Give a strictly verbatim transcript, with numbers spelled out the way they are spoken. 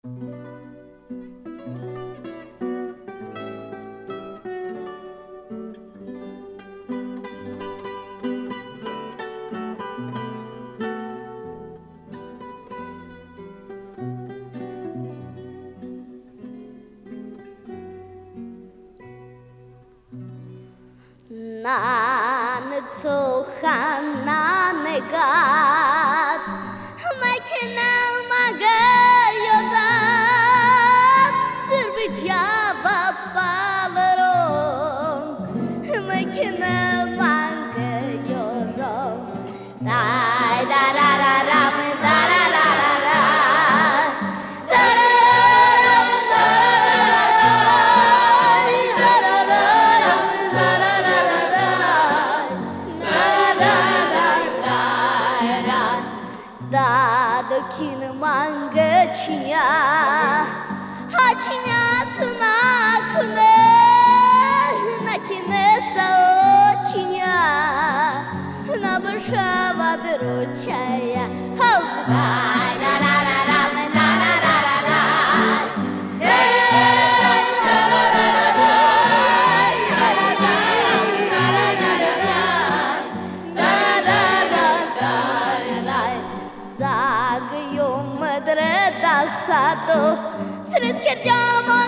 Nan tsohan negat makina magayodat sirvija babalarong makina magayorong da da da da da da da da Kin manga chinya ha chinya tsuna kune na kine so chinya na busha vadru chaya ho da da da da da da da da da Sato, se ne scherziamo